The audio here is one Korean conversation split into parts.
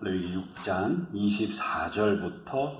레위기 6장 24절부터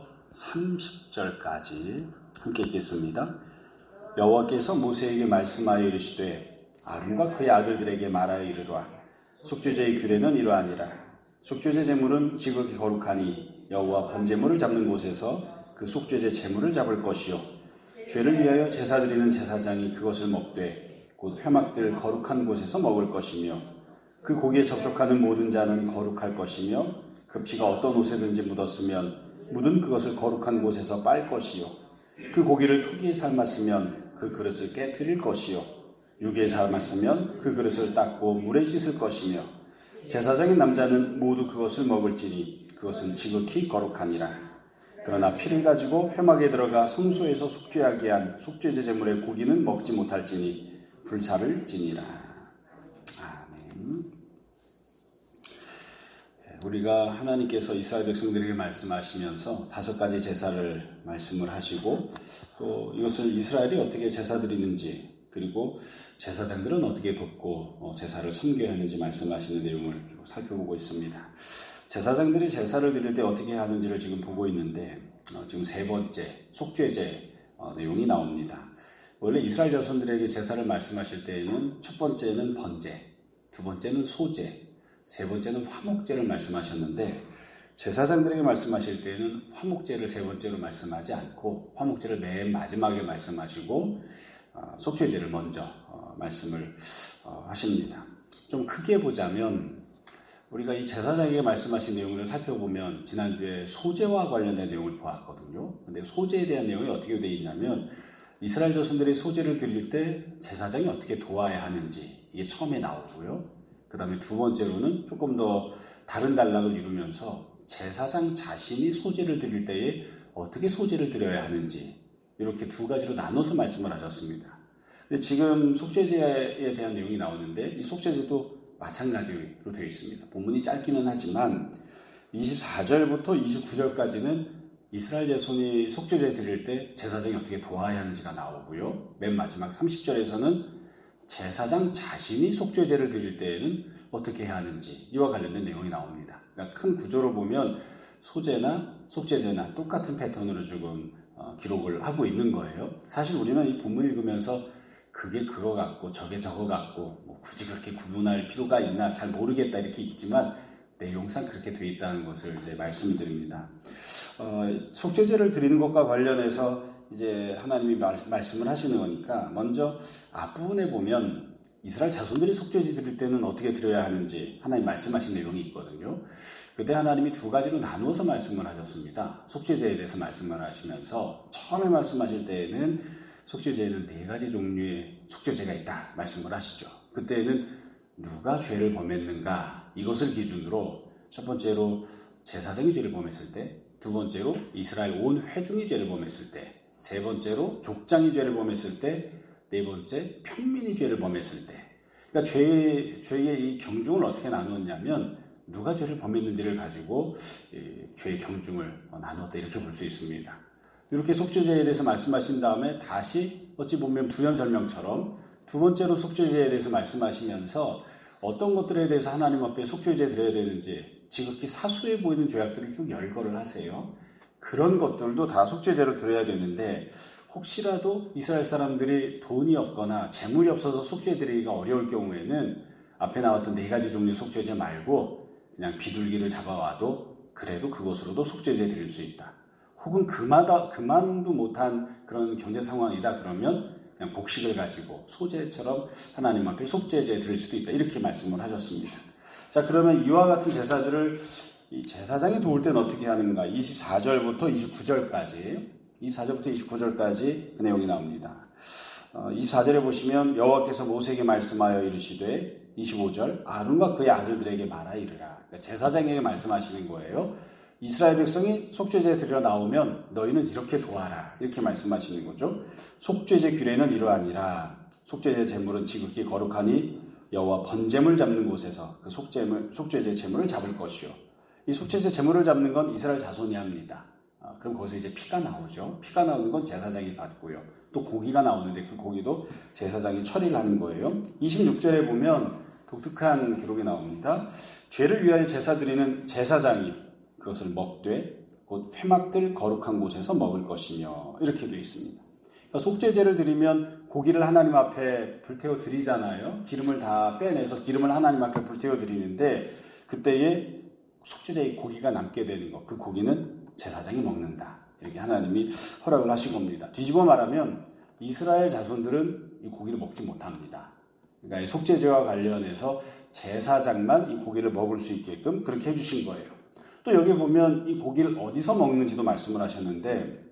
30절까지 함께 읽겠습니다. 여호와께서 모세에게 말씀하여 이르시되 아론과 그의 아들들에게 말하여 이르라. 속죄제의 규례는 이러하니라. 속죄제 제물은 지극히 거룩하니 여호와 번제물을 잡는 곳에서 그 속죄제 제물을 잡을 것이요 죄를 위하여 제사 드리는 제사장이 그것을 먹되 곧 회막들 거룩한 곳에서 먹을 것이며 그 고기에 접촉하는 모든 자는 거룩할 것이며 그 피가 어떤 옷에든지 묻었으면 묻은 그것을 거룩한 곳에서 빨 것이요 그 고기를 토기에 삶았으면 그 그릇을 깨트릴 것이요 육에 삶았으면 그 그릇을 닦고 물에 씻을 것이며 제사장인 남자는 모두 그것을 먹을지니 그것은 지극히 거룩하니라. 그러나 피를 가지고 회막에 들어가 성소에서 속죄하게 한 속죄제 제물의 고기는 먹지 못할지니 불사를 지니라. 아멘. 우리가 하나님께서 이스라엘 백성들에게 말씀하시면서 5가지 제사를 말씀을 하시고 또 이것을 이스라엘이 어떻게 제사 드리는지 그리고 제사장들은 어떻게 돕고 제사를 섬겨야 하는지 말씀하시는 내용을 살펴보고 있습니다. 제사장들이 제사를 드릴 때 어떻게 하는지를 지금 보고 있는데 지금 3번째 속죄제 내용이 나옵니다. 원래 이스라엘 자손들에게 제사를 말씀하실 때에는 첫 번째는 번제, 두 번째는 소제, 세 번째는 화목제를 말씀하셨는데 제사장들에게 말씀하실 때는 화목제를 세 번째로 말씀하지 않고 화목제를 맨 마지막에 말씀하시고 속죄제를 먼저 말씀을 하십니다. 좀 크게 보자면 우리가 이 제사장에게 말씀하신 내용을 살펴보면 지난주에 소제와 관련된 내용을 보았거든요. 근데 소제에 대한 내용이 어떻게 되어 있냐면 이스라엘 자손들이 소제를 드릴 때 제사장이 어떻게 도와야 하는지 이게 처음에 나오고요. 그 다음에 두 번째로는 조금 더 다른 단락을 이루면서 제사장 자신이 소제를 드릴 때에 어떻게 소제를 드려야 하는지 이렇게 2가지로 나눠서 말씀을 하셨습니다. 근데 지금 속죄제에 대한 내용이 나오는데 이 속죄제도 마찬가지로 되어 있습니다. 본문이 짧기는 하지만 24절부터 29절까지는 이스라엘 자손이 속죄제 드릴 때 제사장이 어떻게 도와야 하는지가 나오고요. 맨 마지막 30절에서는 제사장 자신이 속죄제를 드릴 때에는 어떻게 해야 하는지 이와 관련된 내용이 나옵니다. 그러니까 큰 구조로 보면 소제나 속죄제나 똑같은 패턴으로 지금 기록을 하고 있는 거예요. 사실 우리는 이 본문 읽으면서 그게 그거 같고 저게 저거 같고 뭐 굳이 그렇게 구분할 필요가 있나 잘 모르겠다 이렇게 있지만 내용상 그렇게 돼 있다는 것을 이제 말씀드립니다. 속죄제를 드리는 것과 관련해서 이제 하나님이 말씀을 하시는 거니까 먼저 앞부분에 보면 이스라엘 자손들이 속죄제 드릴 때는 어떻게 드려야 하는지 하나님 말씀하신 내용이 있거든요. 그때 하나님이 2가지로 나누어서 말씀을 하셨습니다. 속죄제에 대해서 말씀을 하시면서 처음에 말씀하실 때에는 속죄제에는 4가지 종류의 속죄제가 있다 말씀을 하시죠. 그때는 누가 죄를 범했는가 이것을 기준으로 첫 번째로 제사장이 죄를 범했을 때, 두 번째로 이스라엘 온 회중이 죄를 범했을 때, 세 번째로 족장이 죄를 범했을 때, 네 번째 평민이 죄를 범했을 때. 그러니까 죄의 이 경중을 어떻게 나누었냐면 누가 죄를 범했는지를 가지고 죄의 경중을 나누었다 이렇게 볼 수 있습니다. 이렇게 속죄제에 대해서 말씀하신 다음에 다시 어찌 보면 부연 설명처럼 두 번째로 속죄제에 대해서 말씀하시면서 어떤 것들에 대해서 하나님 앞에 속죄제 드려야 되는지 지극히 사소해 보이는 죄악들을 쭉 열거를 하세요. 그런 것들도 다 속죄제로 드려야 되는데 혹시라도 이스라엘 사람들이 돈이 없거나 재물이 없어서 속죄 드리기가 어려울 경우에는 앞에 나왔던 4가지 종류의 속죄제 말고 그냥 비둘기를 잡아와도 그래도 그것으로도 속죄제 드릴 수 있다. 혹은 그만도 못한 그런 경제 상황이다 그러면 그냥 곡식을 가지고 소제처럼 하나님 앞에 속죄제 드릴 수도 있다. 이렇게 말씀을 하셨습니다. 자, 그러면 이와 같은 제사들을 이 제사장이 도울 때는 어떻게 하는가? 24절부터 29절까지 그 내용이 나옵니다. 24절에 보시면 여호와께서 모세에게 말씀하여 이르시되 25절 아론과 그의 아들들에게 말하 이르라. 그러니까 제사장에게 말씀하시는 거예요. 이스라엘 백성이 속죄제 드리러 나오면 너희는 이렇게 도와라. 이렇게 말씀하시는 거죠. 속죄제 규례는 이러하니라. 속죄제 제물은 지극히 거룩하니 여호와 번제물 잡는 곳에서 그 속죄제 제물을 잡을 것이요. 이 속죄제 제물을 잡는 건 이스라엘 자손이 합니다. 그럼 거기서 이제 피가 나오죠. 피가 나오는 건 제사장이 받고요. 또 고기가 나오는데 그 고기도 제사장이 처리를 하는 거예요. 26절에 보면 독특한 기록이 나옵니다. 죄를 위하여 제사 드리는 제사장이 그것을 먹되 곧 회막들 거룩한 곳에서 먹을 것이며 이렇게 되어 있습니다. 그러니까 속죄제를 드리면 고기를 하나님 앞에 불태워 드리잖아요. 기름을 다 빼내서 기름을 하나님 앞에 불태워 드리는데 그때에 속죄제의 고기가 남게 되는 것, 그 고기는 제사장이 먹는다. 이렇게 하나님이 허락을 하신 겁니다. 뒤집어 말하면 이스라엘 자손들은 이 고기를 먹지 못합니다. 그러니까 이 속죄제와 관련해서 제사장만 이 고기를 먹을 수 있게끔 그렇게 해주신 거예요. 또 여기 보면 이 고기를 어디서 먹는지도 말씀을 하셨는데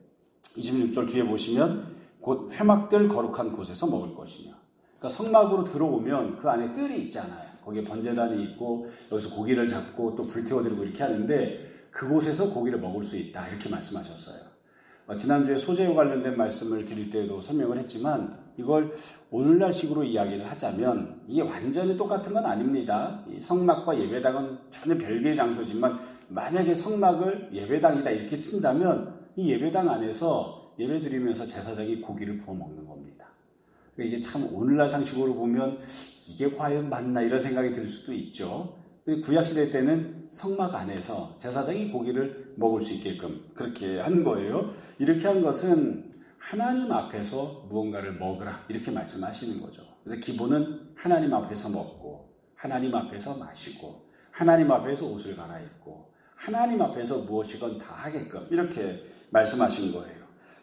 26절 뒤에 보시면 곧 회막들 거룩한 곳에서 먹을 것이며, 그러니까 성막으로 들어오면 그 안에 뜰이 있잖아요. 거기에 번제단이 있고 여기서 고기를 잡고 또 불태워드리고 이렇게 하는데 그곳에서 고기를 먹을 수 있다 이렇게 말씀하셨어요. 지난주에 소재와 관련된 말씀을 드릴 때도 설명을 했지만 이걸 오늘날식으로 이야기를 하자면 이게 완전히 똑같은 건 아닙니다. 이 성막과 예배당은 전혀 별개의 장소지만 만약에 성막을 예배당이다 이렇게 친다면 이 예배당 안에서 예배드리면서 제사장이 고기를 구워 먹는 겁니다. 이게 참 오늘날 상식으로 보면 이게 과연 맞나 이런 생각이 들 수도 있죠. 구약시대 때는 성막 안에서 제사장이 고기를 먹을 수 있게끔 그렇게 한 거예요. 이렇게 한 것은 하나님 앞에서 무언가를 먹으라 이렇게 말씀하시는 거죠. 그래서 기본은 하나님 앞에서 먹고 보시건 앞에서 마시고 하나님 앞에서 옷을 갈아입고 하나님 앞에서 무엇이건 다 하게끔 이렇게 말씀하신 거예요.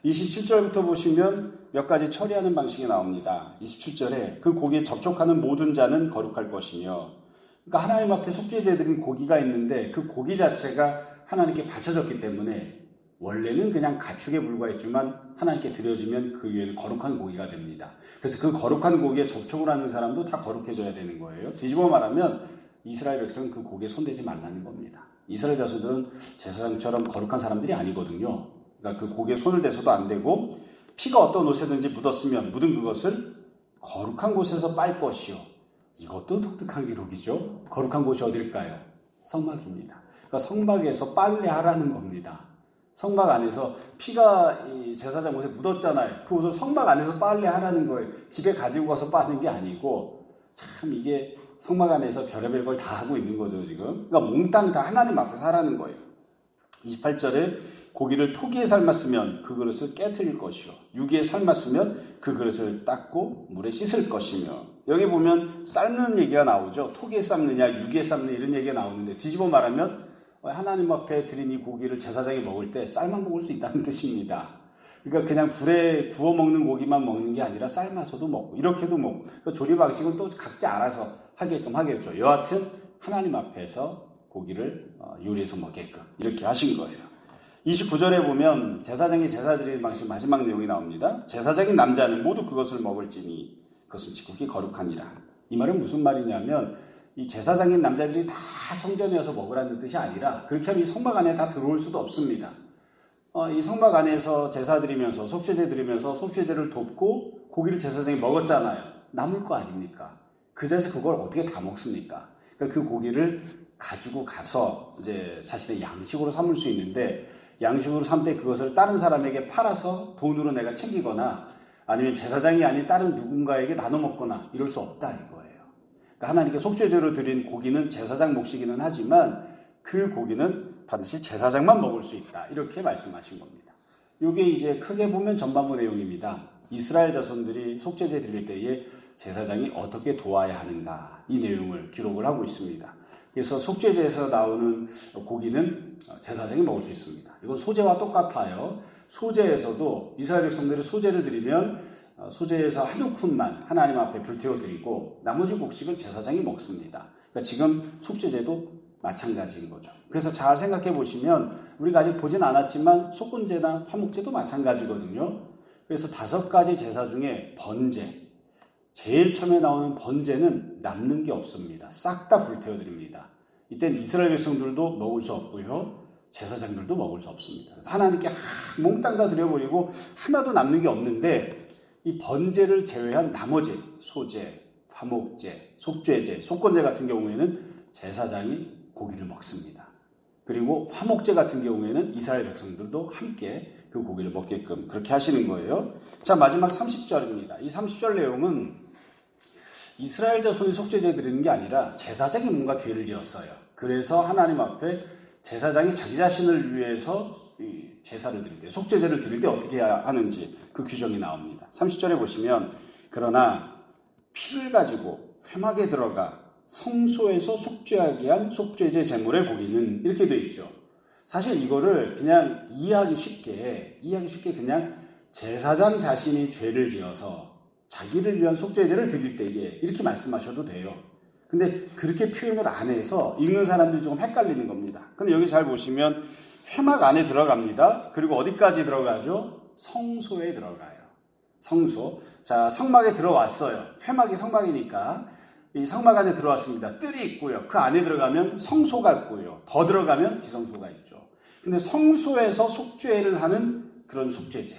27절부터 보시면 몇 가지 처리하는 방식이 나옵니다. 27절에 그 고기에 접촉하는 모든 자는 거룩할 것이며, 그러니까 하나님 앞에 속죄제 드린 고기가 있는데 그 고기 자체가 하나님께 바쳐졌기 때문에 원래는 그냥 가축에 불과했지만 하나님께 드려지면 그 위에는 거룩한 고기가 됩니다. 그래서 그 거룩한 고기에 접촉을 하는 사람도 다 거룩해져야 되는 거예요. 뒤집어 말하면 이스라엘 백성은 그 고기에 손대지 말라는 겁니다. 이스라엘 자손들은 제사장처럼 거룩한 사람들이 아니거든요. 그러니까 그 고기에 손을 대서도 안 되고 피가 어떤 옷에든지 묻었으면 묻은 그것을 거룩한 곳에서 빨 것이요. 이것도 독특한 기록이죠. 거룩한 곳이 어딜까요? 성막입니다. 그러니까 성막에서 빨래하라는 겁니다. 성막 안에서 피가 제사장 옷에 묻었잖아요. 그 옷을 성막 안에서 빨래하라는 거예요. 집에 가지고 가서 빠는 게 아니고 참 이게 성막 안에서 별의별 걸 다 하고 있는 거죠 지금. 그러니까 몽땅 다 하나님 앞에서 하라는 거예요. 28절에 고기를 토기에 삶았으면 그 그릇을 깨트릴 것이요 유기에 삶았으면 그 그릇을 닦고 물에 씻을 것이며, 여기 보면 삶는 얘기가 나오죠. 토기에 삶느냐 유기에 삶느냐 이런 얘기가 나오는데 뒤집어 말하면 하나님 앞에 드린 이 고기를 제사장이 먹을 때 삶아 먹을 수 있다는 뜻입니다. 그러니까 그냥 불에 구워 먹는 고기만 먹는 게 아니라 삶아서도 먹고 이렇게도 먹고, 그러니까 조리 방식은 또 각자 알아서 하게끔 하겠죠. 여하튼 하나님 앞에서 고기를 요리해서 먹게끔 이렇게 하신 거예요. 29절에 보면 제사장이 제사 드리는 방식 마지막 내용이 나옵니다. 제사장인 남자는 모두 그것을 먹을지니 그것은 지극히 거룩하니라. 이 말은 무슨 말이냐면 이 제사장인 남자들이 다 성전에 와서 먹으라는 뜻이 아니라 그렇게 하면 이 성막 안에 다 들어올 수도 없습니다. 이 성막 안에서 제사 드리면서 속죄제 드리면서 속죄제를 돕고 고기를 제사장이 먹었잖아요. 남을 거 아닙니까? 그 자리에서 그걸 어떻게 다 먹습니까? 그러니까 그 고기를 가지고 가서 이제 자신의 양식으로 삼을 수 있는데 양식으로 삼 때 그것을 다른 사람에게 팔아서 돈으로 내가 챙기거나 아니면 제사장이 아닌 다른 누군가에게 나눠 먹거나 이럴 수 없다 이거예요. 그러니까 하나님께 속죄제로 드린 고기는 제사장 몫이기는 하지만 그 고기는 반드시 제사장만 먹을 수 있다 이렇게 말씀하신 겁니다. 이게 이제 크게 보면 전반부 내용입니다. 이스라엘 자손들이 속죄제 드릴 때에 제사장이 어떻게 도와야 하는가 이 내용을 기록을 하고 있습니다. 그래서 속죄제에서 나오는 고기는 제사장이 먹을 수 있습니다. 이건 소제와 똑같아요. 소제에서도 이스라엘 백성들이 소제를 드리면 소제에서 한 우푼만 하나님 앞에 불태워 드리고 나머지 곡식은 제사장이 먹습니다. 그러니까 지금 속죄제도 마찬가지인 거죠. 그래서 잘 생각해 보시면 우리가 아직 보진 않았지만 속건제나 화목제도 마찬가지거든요. 그래서 5가지 제사 중에 번제, 제일 처음에 나오는 번제는 남는 게 없습니다. 싹 다 불태워 드립니다. 이때는 이스라엘 백성들도 먹을 수 없고요. 제사장들도 먹을 수 없습니다. 그래서 하나님께 몽땅 다 드려버리고 하나도 남는 게 없는데 이 번제를 제외한 나머지 소제, 화목제, 속죄제, 속건제 같은 경우에는 제사장이 고기를 먹습니다. 그리고 화목제 같은 경우에는 이스라엘 백성들도 함께 그 고기를 먹게끔 그렇게 하시는 거예요. 자, 마지막 30절입니다. 이 30절 내용은 이스라엘 자손이 속죄제 드리는 게 아니라 제사장이 뭔가 죄를 지었어요. 그래서 하나님 앞에 제사장이 자기 자신을 위해서 제사를 드릴 때, 속죄제를 드릴 때 어떻게 해야 하는지 그 규정이 나옵니다. 30절에 보시면 그러나 피를 가지고 회막에 들어가 성소에서 속죄하게 한 속죄제 제물의 고기는 이렇게 되어 있죠. 사실 이거를 그냥 이해하기 쉽게 그냥 제사장 자신이 죄를 지어서 자기를 위한 속죄제를 드릴 때에 이렇게 말씀하셔도 돼요. 근데 그렇게 표현을 안 해서 읽는 사람들이 조금 헷갈리는 겁니다. 근데 여기 잘 보시면 회막 안에 들어갑니다. 그리고 어디까지 들어가죠? 성소에 들어가요. 성소. 자, 성막에 들어왔어요. 회막이 성막이니까 이 성막 안에 들어왔습니다. 뜰이 있고요. 그 안에 들어가면 성소가 있고요. 더 들어가면 지성소가 있죠. 근데 성소에서 속죄를 하는 그런 속죄제.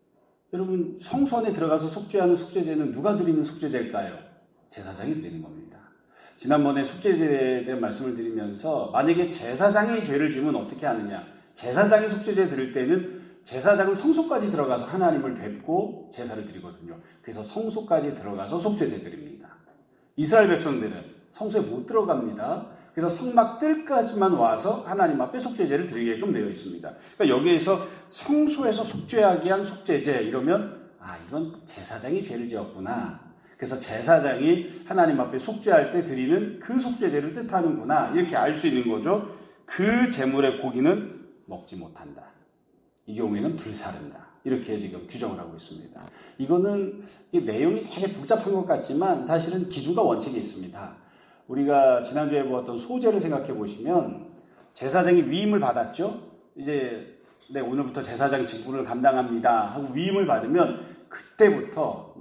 여러분, 성소 안에 들어가서 속죄하는 속죄제는 누가 드리는 속죄제일까요? 제사장이 드리는 겁니다. 지난번에 속죄제에 대한 말씀을 드리면서 만약에 제사장이 죄를 지으면 어떻게 하느냐? 제사장이 속죄제 드릴 때는 제사장은 성소까지 들어가서 하나님을 뵙고 제사를 드리거든요. 그래서 성소까지 들어가서 속죄제 드립니다. 이스라엘 백성들은 성소에 못 들어갑니다. 그래서 성막 뜰까지만 와서 하나님 앞에 속죄제를 드리게끔 되어 있습니다. 그러니까 여기에서 성소에서 속죄하게 한 속죄제 이러면 이건 제사장이 죄를 지었구나. 그래서 제사장이 하나님 앞에 속죄할 때 드리는 그 속죄제를 뜻하는구나. 이렇게 알 수 있는 거죠. 그 제물의 고기는 먹지 못한다. 이 경우에는 불사른다. 이렇게 지금 규정을 하고 있습니다. 이거는 이 내용이 되게 복잡한 것 같지만 사실은 기준과 원칙이 있습니다. 우리가 지난주에 보았던 소제를 생각해 보시면 제사장이 위임을 받았죠. 이제 오늘부터 제사장 직분을 감당합니다 하고 위임을 받으면 그때부터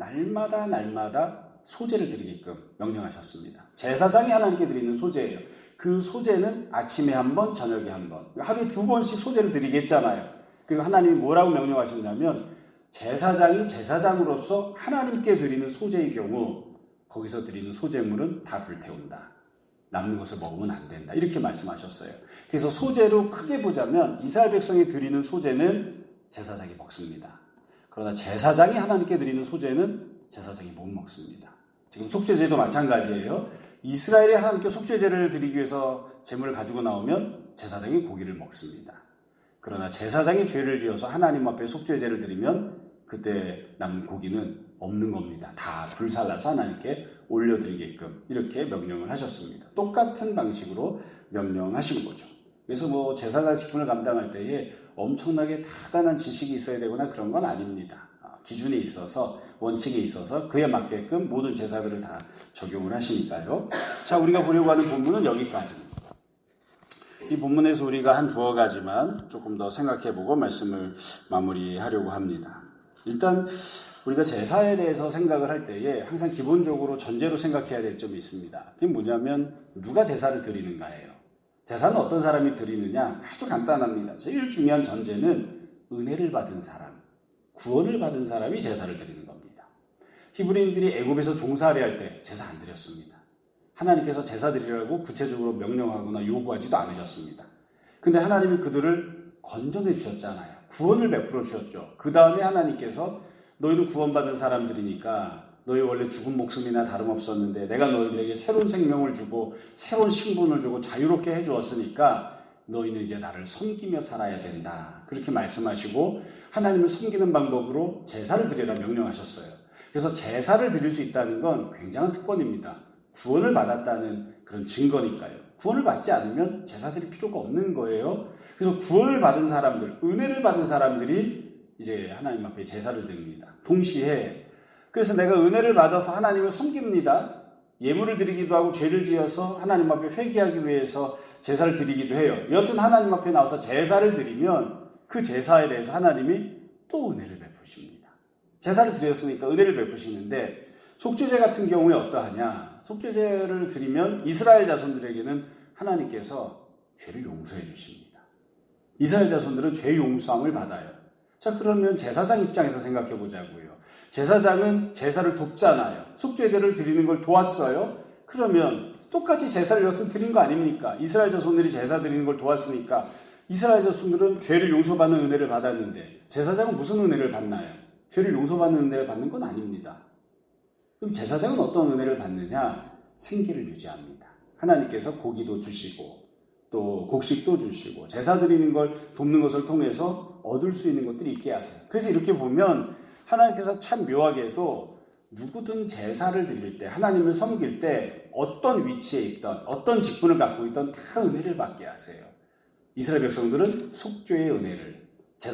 날마다 소제를 드리게끔 명령하셨습니다. 제사장이 하나님께 드리는 소제예요. 그 소제는 아침에 한 번, 저녁에 한 번, 하루에 2번씩 소제를 드리겠잖아요. 그리고 하나님이 뭐라고 명령하셨냐면 제사장이 제사장으로서 하나님께 드리는 소제의 경우 거기서 드리는 소제물은 다 불태운다. 남는 것을 먹으면 안 된다. 이렇게 말씀하셨어요. 그래서 소제로 크게 보자면 이스라엘 백성이 드리는 소제는 제사장이 먹습니다. 그러나 제사장이 하나님께 드리는 소제는 제사장이 못 먹습니다. 지금 속죄제도 마찬가지예요. 이스라엘이 하나님께 속죄제를 드리기 위해서 제물을 가지고 나오면 제사장이 고기를 먹습니다. 그러나 제사장이 죄를 지어서 하나님 앞에 속죄제를 드리면 그때 남은 고기는 없는 겁니다. 다 불살라서 하나님께 올려드리게끔 이렇게 명령을 하셨습니다. 똑같은 방식으로 명령하신 거죠. 그래서 제사장 직분을 감당할 때에 엄청나게 타단한 지식이 있어야 되거나 그런 건 아닙니다. 기준이 있어서 원칙이 있어서 그에 맞게끔 모든 제사들을 다 적용을 하시니까요. 자, 우리가 보려고 하는 본문은 여기까지입니다. 이 본문에서 우리가 한 두어 가지만 조금 더 생각해보고 말씀을 마무리하려고 합니다. 일단 우리가 제사에 대해서 생각을 할 때에 항상 기본적으로 전제로 생각해야 될 점이 있습니다. 그게 뭐냐면 누가 제사를 드리는가예요. 제사는 어떤 사람이 드리느냐? 아주 간단합니다. 제일 중요한 전제는 은혜를 받은 사람, 구원을 받은 사람이 제사를 드리는 겁니다. 히브리인들이 애굽에서 종살이 할 때 제사 안 드렸습니다. 하나님께서 제사 드리라고 구체적으로 명령하거나 요구하지도 않으셨습니다. 근데 하나님이 그들을 건져내 주셨잖아요. 구원을 베풀어 주셨죠. 그 다음에 하나님께서 너희는 구원받은 사람들이니까 너희 원래 죽은 목숨이나 다름없었는데 내가 너희들에게 새로운 생명을 주고 새로운 신분을 주고 자유롭게 해주었으니까 너희는 이제 나를 섬기며 살아야 된다. 그렇게 말씀하시고 하나님을 섬기는 방법으로 제사를 드리라 명령하셨어요. 그래서 제사를 드릴 수 있다는 건 굉장한 특권입니다. 구원을 받았다는 그런 증거니까요. 구원을 받지 않으면 제사 드릴 필요가 없는 거예요. 그래서 구원을 받은 사람들, 은혜를 받은 사람들이 이제 하나님 앞에 제사를 드립니다. 동시에 그래서 내가 은혜를 받아서 하나님을 섬깁니다. 예물을 드리기도 하고 죄를 지어서 하나님 앞에 회개하기 위해서 제사를 드리기도 해요. 여튼 하나님 앞에 나와서 제사를 드리면 그 제사에 대해서 하나님이 또 은혜를 베푸십니다. 제사를 드렸으니까 은혜를 베푸시는데 속죄제 같은 경우에 어떠하냐? 속죄제를 드리면 이스라엘 자손들에게는 하나님께서 죄를 용서해 주십니다. 이스라엘 자손들은 죄 용서함을 받아요. 자, 그러면 제사장 입장에서 생각해 보자고요. 제사장은 제사를 돕잖아요. 속죄제를 드리는 걸 도왔어요. 그러면 똑같이 제사를 여튼 드린 거 아닙니까? 이스라엘 자손들이 제사 드리는 걸 도왔으니까 이스라엘 자손들은 죄를 용서받는 은혜를 받았는데 제사장은 무슨 은혜를 받나요? 죄를 용서받는 은혜를 받는 건 아닙니다. 그럼 제사장은 어떤 은혜를 받느냐? 생기를 유지합니다. 하나님께서 고기도 주시고 또 곡식도 주시고 제사 드리는 걸 돕는 것을 통해서 얻을 수 있는 것들이 있게 하세요. 그래서 이렇게 보면 하나님께서 참 묘하게도 누구든 제사를 드릴 때, 하나님을 섬길 때 어떤 위치에 있던, 어떤 직분을 갖고 있던 다 은혜를 받게 하세요. 이스라엘 백성들은 속죄의 은혜를,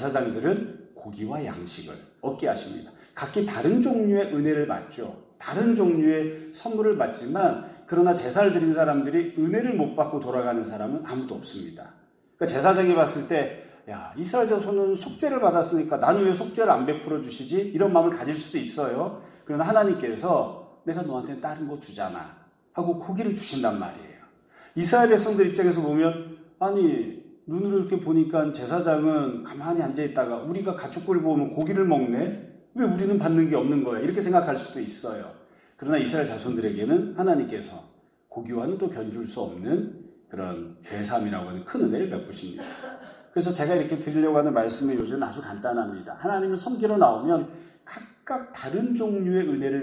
제사장들은 고기와 양식을 얻게 하십니다. 각기 다른 종류의 은혜를 받죠. 다른 종류의 선물을 받지만 그러나 제사를 드린 사람들이 은혜를 못 받고 돌아가는 사람은 아무도 없습니다. 그러니까 제사장이 봤을 때 야, 이스라엘 자손은 속죄를 받았으니까 나는 왜 속죄를 안 베풀어 주시지? 이런 마음을 가질 수도 있어요. 그러나 하나님께서 내가 너한테 다른 거 주잖아 하고 고기를 주신단 말이에요. 이스라엘 백성들 입장에서 보면 아니 눈으로 이렇게 보니까 제사장은 가만히 앉아있다가 우리가 가축골 보면 고기를 먹네? 왜 우리는 받는 게 없는 거야? 이렇게 생각할 수도 있어요. 그러나 이스라엘 자손들에게는 하나님께서 고기와는 또 견줄 수 없는 그런 죄사함이라고 하는 큰 은혜를 베푸십니다. 그래서 제가 이렇게 드리려고 하는 말씀의 요지는 아주 간단합니다. 하나님을 섬기러 나오면 각각 다른 종류의 은혜를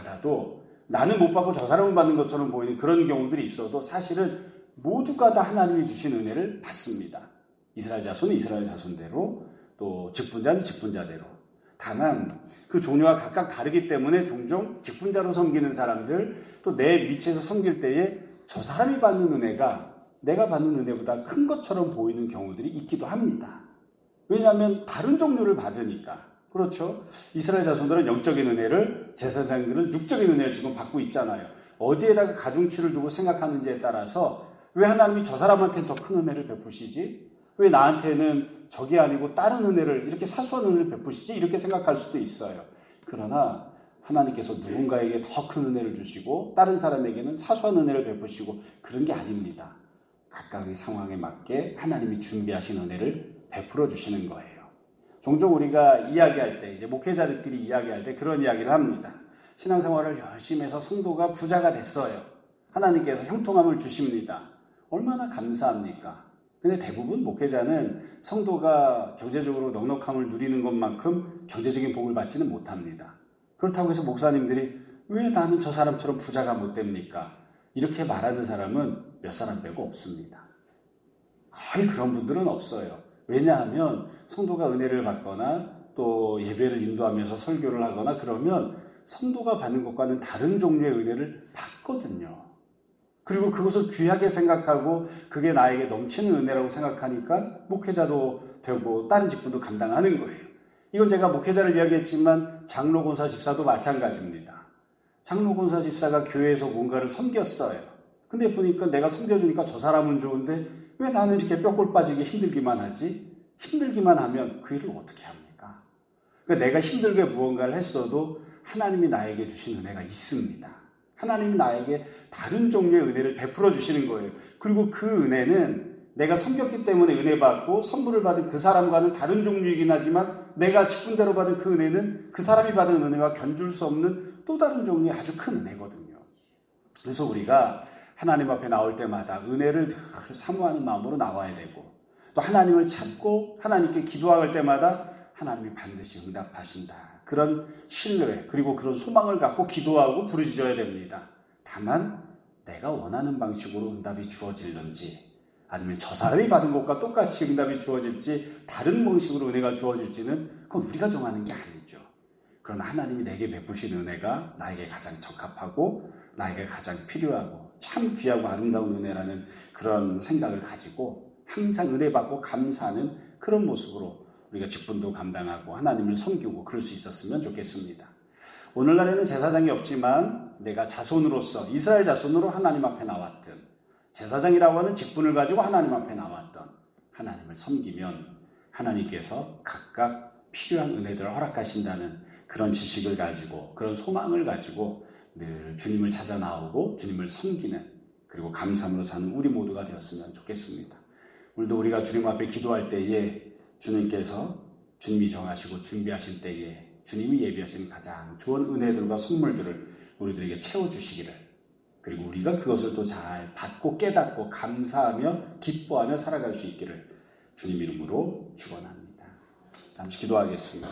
받아도 나는 못 받고 저 사람은 받는 것처럼 보이는 그런 경우들이 있어도 사실은 모두가 다 하나님이 주신 은혜를 받습니다. 이스라엘 자손은 이스라엘 자손대로 또 직분자는 직분자대로. 다만 그 종류가 각각 다르기 때문에 종종 직분자로 섬기는 사람들 또 내 위치에서 섬길 때에 저 사람이 받는 은혜가 내가 받는 은혜보다 큰 것처럼 보이는 경우들이 있기도 합니다. 왜냐하면 다른 종류를 받으니까. 그렇죠? 이스라엘 자손들은 영적인 은혜를, 제사장들은 육적인 은혜를 지금 받고 있잖아요. 어디에다가 가중치를 두고 생각하는지에 따라서 왜 하나님이 저 사람한테는 더 큰 은혜를 베푸시지? 왜 나한테는 저게 아니고 다른 은혜를, 이렇게 사소한 은혜를 베푸시지? 이렇게 생각할 수도 있어요. 그러나 하나님께서 누군가에게 더 큰 은혜를 주시고 다른 사람에게는 사소한 은혜를 베푸시고 그런 게 아닙니다. 각각의 상황에 맞게 하나님이 준비하신 은혜를 베풀어 주시는 거예요. 종종 우리가 이야기할 때, 이제 목회자들끼리 이야기할 때 그런 이야기를 합니다. 신앙생활을 열심히 해서 성도가 부자가 됐어요. 하나님께서 형통함을 주십니다. 얼마나 감사합니까? 근데 대부분 목회자는 성도가 경제적으로 넉넉함을 누리는 것만큼 경제적인 복을 받지는 못합니다. 그렇다고 해서 목사님들이 왜 나는 저 사람처럼 부자가 못 됩니까? 이렇게 말하는 사람은 몇 사람 빼고 없습니다. 거의 그런 분들은 없어요. 왜냐하면 성도가 은혜를 받거나 또 예배를 인도하면서 설교를 하거나 그러면 성도가 받는 것과는 다른 종류의 은혜를 받거든요. 그리고 그것을 귀하게 생각하고 그게 나에게 넘치는 은혜라고 생각하니까 목회자도 되고 다른 직분도 감당하는 거예요. 이건 제가 목회자를 이야기했지만 장로, 권사, 집사도 마찬가지입니다. 장로, 권사, 집사가 교회에서 뭔가를 섬겼어요. 근데 보니까 내가 섬겨주니까 저 사람은 좋은데 왜 나는 이렇게 뼈골 빠지게 힘들기만 하지? 힘들기만 하면 그 일을 어떻게 합니까? 그러니까 내가 힘들게 무언가를 했어도 하나님이 나에게 주신 은혜가 있습니다. 하나님이 나에게 다른 종류의 은혜를 베풀어 주시는 거예요. 그리고 그 은혜는 내가 섬겼기 때문에 은혜 받고 선물을 받은 그 사람과는 다른 종류이긴 하지만 내가 직분자로 받은 그 은혜는 그 사람이 받은 은혜와 견줄 수 없는 또 다른 종류의 아주 큰 은혜거든요. 그래서 우리가 하나님 앞에 나올 때마다 은혜를 사모하는 마음으로 나와야 되고 또 하나님을 찾고 하나님께 기도할 때마다 하나님이 반드시 응답하신다. 그런 신뢰 그리고 그런 소망을 갖고 기도하고 부르짖어야 됩니다. 다만 내가 원하는 방식으로 응답이 주어질는지 아니면 저 사람이 받은 것과 똑같이 응답이 주어질지 다른 방식으로 은혜가 주어질지는 그건 우리가 정하는 게 아니죠. 그러나 하나님이 내게 베푸신 은혜가 나에게 가장 적합하고 나에게 가장 필요하고 참 귀하고 아름다운 은혜라는 그런 생각을 가지고 항상 은혜 받고 감사하는 그런 모습으로 우리가 직분도 감당하고 하나님을 섬기고 그럴 수 있었으면 좋겠습니다. 오늘날에는 제사장이 없지만 내가 자손으로서 이스라엘 자손으로 하나님 앞에 나왔든 제사장이라고 하는 직분을 가지고 하나님 앞에 나왔던 하나님을 섬기면 하나님께서 각각 필요한 은혜들을 허락하신다는 그런 지식을 가지고 그런 소망을 가지고 늘 주님을 찾아 나오고 주님을 섬기는 그리고 감사함으로 사는 우리 모두가 되었으면 좋겠습니다. 오늘도 우리가 주님 앞에 기도할 때에 주님께서 주님이 정하시고 준비하실 때에 주님이 예비하신 가장 좋은 은혜들과 선물들을 우리들에게 채워주시기를 그리고 우리가 그것을 또 잘 받고 깨닫고 감사하며 기뻐하며 살아갈 수 있기를 주님 이름으로 축원합니다. 잠시 기도하겠습니다.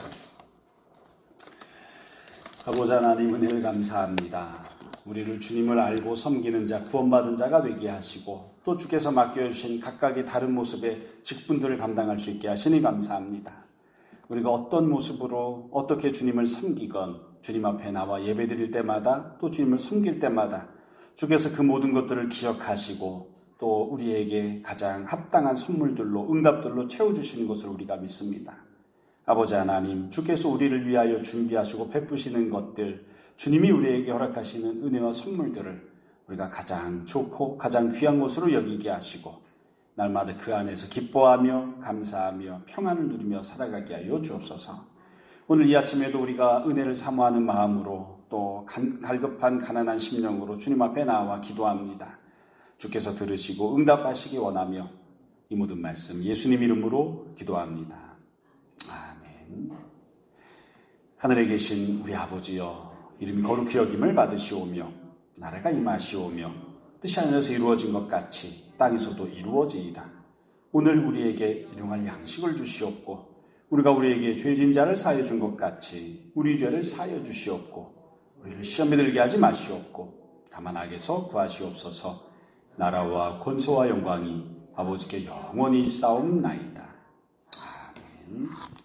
아버지 하나님 은혜를 감사합니다. 우리를 주님을 알고 섬기는 자 구원받은 자가 되게 하시고 또 주께서 맡겨주신 각각의 다른 모습의 직분들을 감당할 수 있게 하시니 감사합니다. 우리가 어떤 모습으로 어떻게 주님을 섬기건 주님 앞에 나와 예배드릴 때마다 또 주님을 섬길 때마다 주께서 그 모든 것들을 기억하시고 또 우리에게 가장 합당한 선물들로 응답들로 채워주시는 것을 우리가 믿습니다. 아버지 하나님, 주께서 우리를 위하여 준비하시고 베푸시는 것들, 주님이 우리에게 허락하시는 은혜와 선물들을 우리가 가장 좋고 가장 귀한 것으로 여기게 하시고 날마다 그 안에서 기뻐하며 감사하며 평안을 누리며 살아가게 하여 주옵소서. 오늘 이 아침에도 우리가 은혜를 사모하는 마음으로 또 갈급한 가난한 심령으로 주님 앞에 나와 기도합니다. 주께서 들으시고 응답하시기 원하며 이 모든 말씀 예수님 이름으로 기도합니다. 아멘. 하늘에 계신 우리 아버지여, 이름이 거룩히 여김을 받으시오며 나라가 임하시오며 뜻이 하늘에서 이루어진 것 같이 땅에서도 이루어지이다. 오늘 우리에게 일용할 양식을 주시옵고 우리가 우리에게 죄진 자를 사하여 준 것 같이 우리 죄를 사하여 주시옵고 우리를 시험에 들게 하지 마시옵고 다만 악에서 구하시옵소서. 나라와 권세와 영광이 아버지께 영원히 있사옵나이다. 아멘.